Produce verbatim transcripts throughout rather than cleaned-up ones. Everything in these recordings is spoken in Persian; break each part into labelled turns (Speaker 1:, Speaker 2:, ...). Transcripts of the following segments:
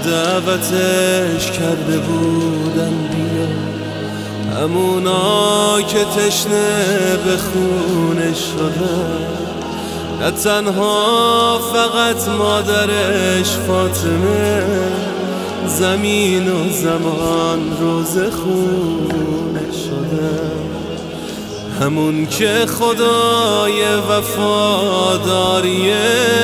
Speaker 1: دعوتش کرده بودن بیا، همونا که تشنه به خونش شدن، نه تنها فقط مادرش فاطمه، زمین و زمان روز خونش شدن. همون که خدای وفاداریه،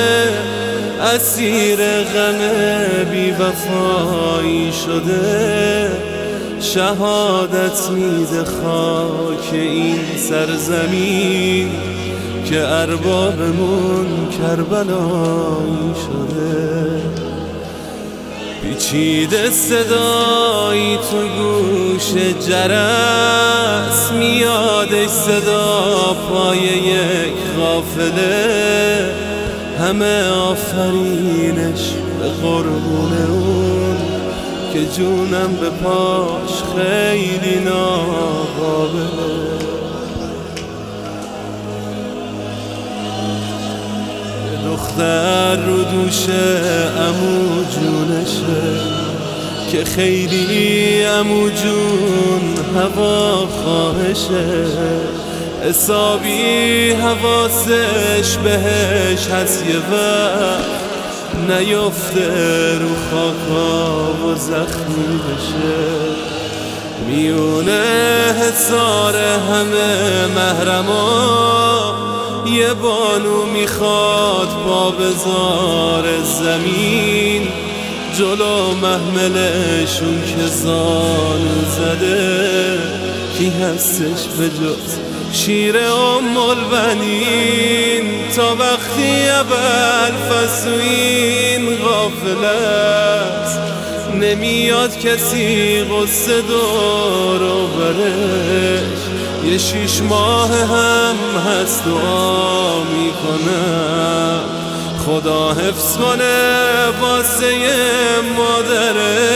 Speaker 1: اسیر غم بی وفایی شده، شهادت میده خاک این سرزمین که اربابمون کربلایی شده. پیچیده صدایی تو گوش جرس، میادش صدا پای یک قافله، همه آفرینش به قربون اون که جونم به پاش خیلی ناقابله. دختر رو دوشه عمو جونشه که خیلی عمو جون هوا خواهشه، حسابی حواسش بهش هست یه وقت نیفته رو خاکا و زخمی بشه. میونه حصار همه محرما، یه بانو میخواد با بزار زمین، جلو محملشون که زانو زده، کی هستش به جز شیر ام البنین؟ تا وقتی ابوالفضل این غافل است، نمیاد کسی قصه دور و برش. یه شیش ماه هم هست دعا میکنم خدا حفظ کنه واسه مادره.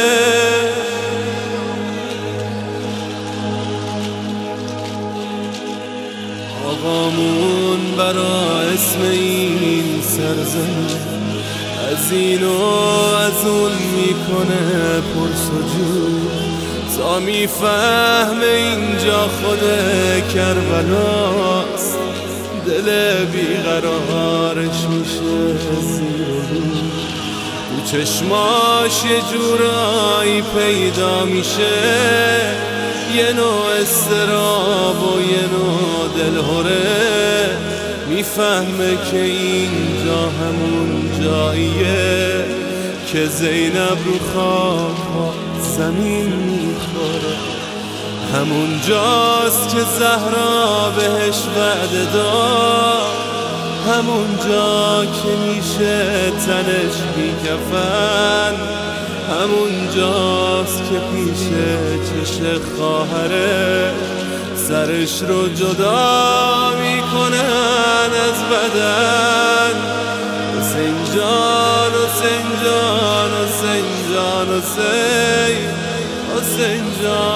Speaker 1: آقامون برا اسم این سرزمین، از این و از اون میکنه پرس و جو، تا میفهمه اینجا خود کربلاست، دل بیقرارش میشه زیر و رو. تو چشماش یه جورایی پیدا میشه، یه نوع استراب و یه نوع دلهوره، میفهمه که اینجا همون جاییه که زینب رو خاک زمین میخوره، همون جاست که زهرا بهش وعده داد، همون جا که میشه تنش بی کفن، همون جاست که پیش چش خواهره سرش رو جدا میکنن از بدن. حسین جان حسین جان حسین جان حسین حسین جان